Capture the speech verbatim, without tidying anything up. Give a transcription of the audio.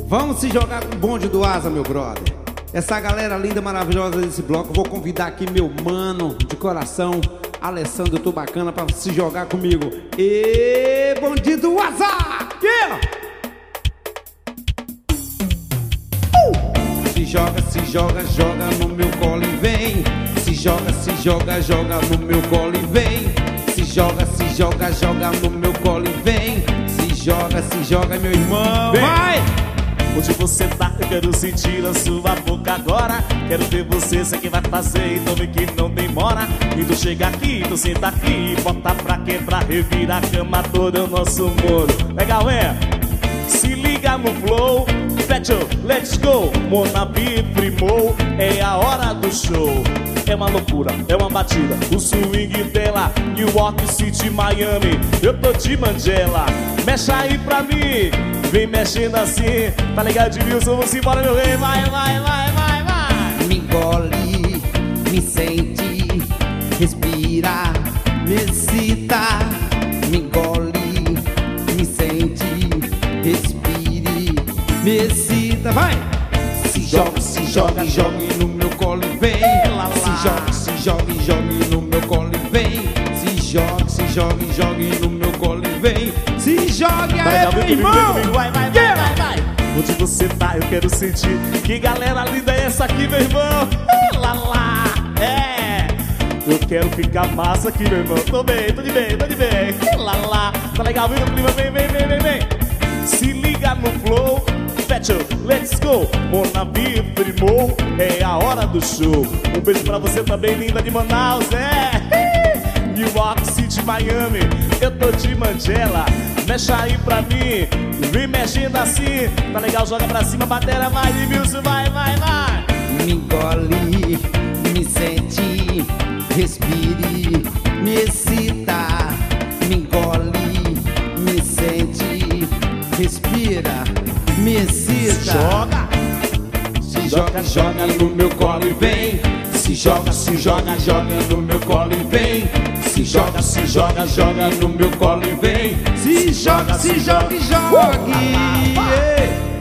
Vamos se jogar com o bonde do Asa, meu brother. Essa galera linda, maravilhosa desse bloco. Vou convidar aqui meu mano de coração, Alessandro Tubacana, pra se jogar comigo. E bonde do Asa! Yeah! Uh! Se joga, se joga, joga no meu colo e vem. Se joga, se joga, joga no meu colo e vem. Se joga, se joga, joga no meu colo e vem. Se joga, se joga, meu irmão. Vem. Vai! Onde você tá, eu quero sentir a sua boca agora. Quero ver você, sei que vai fazer, então vem que não demora. E tu chega aqui, tu senta aqui, bota pra quebrar, revira a cama toda, o nosso muro. Legal, é? Se liga no flow, Fetcho, let's go. Monabi primou, é a hora do show. É uma loucura, é uma batida, o swing dela, New York City, Miami. Eu tô de Mandela, mexe aí pra mim. Vem mexendo assim, tá ligado, Edmilson? Vamos embora, meu rei, vai, vai, vai, vai, vai. Me engole, me sente, respira, me excita. Me engole, me sente, respire, me excita. Vai! Se joga, se joga, jogue no meu colo e vem. Se joga, se joga, jogue no meu colo e vem. Se joga, se joga, jogue no meu colo e vem. Se joga, Vai, aí, meu irmão! vai, vai, vai, vai, vai. Onde você tá, eu quero sentir. Que galera linda é essa aqui, meu irmão? Uh, lá, lá, é. Eu quero ficar massa aqui, meu irmão. Tô bem, tô de bem, tô de bem. Uh, lá, lá, tá legal, viu, clima? Vem, vem, vem, vem, vem. Se liga no flow, Fetcho, let's go. Monabi primou, é a hora do show. Um beijo pra você também, linda de Manaus, é. New York City, Miami, eu tô de Mandela. Mexe aí pra mim, vem mexendo assim. Tá legal, joga pra cima, batera, vai, Edmilson, vai, vai, vai. Me engole, me sente, respire, me excita. Me engole, me sente, respira, me excita. Joga, se joga, joga no meu colo e vem. Se joga, se joga, joga no meu colo e vem. Se joga, se joga, joga no meu colo e vem. Se joga, se joga e jogue.